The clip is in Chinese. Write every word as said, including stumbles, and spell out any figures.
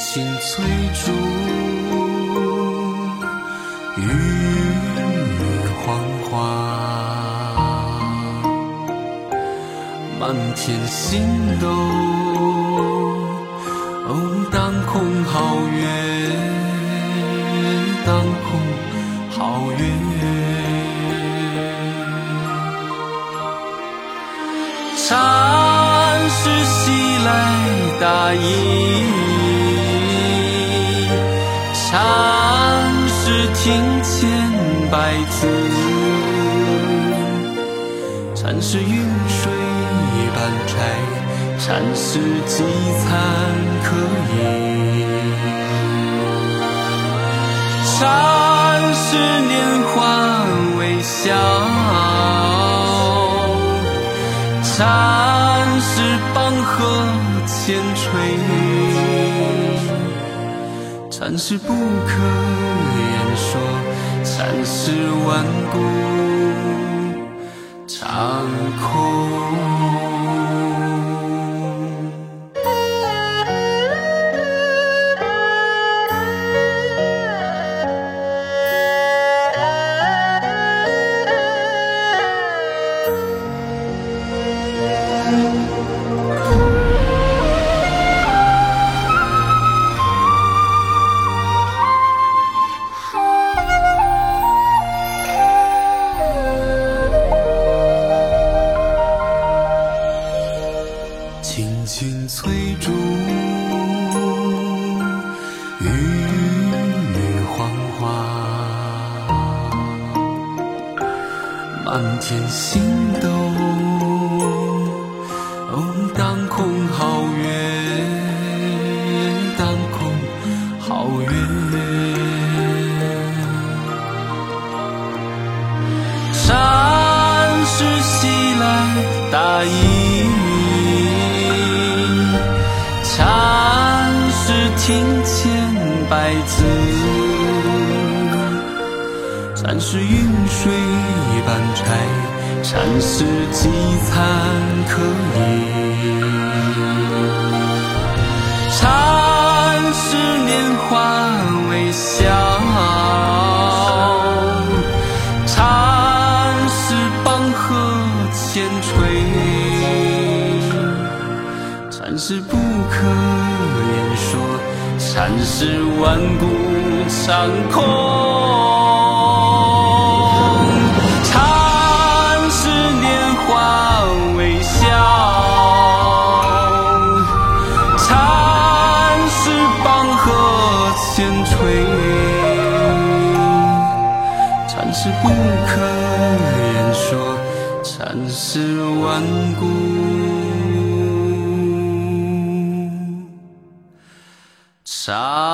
青翠竹，郁郁黄花，满天星斗，哦，当空好月，当空好月。禅师西来大意，禅师庭前百字，禅师云水半摘，禅师饥餐可以。禅师年华微笑，禅师邦河千锤，禅师不可言说，禅师万古长空。青青翠竹，郁郁黄花，满天星斗，哦，当空好月，当空好月。禅师西来大意，禅师庭前百字，禅师云水半摘，禅师饥餐可以。禅师年华微笑，禅师邦河千锤，禅师不可言说，禅师万古长空。禅师年华微笑，禅师邦河千锤，禅师不可言说，禅师万古长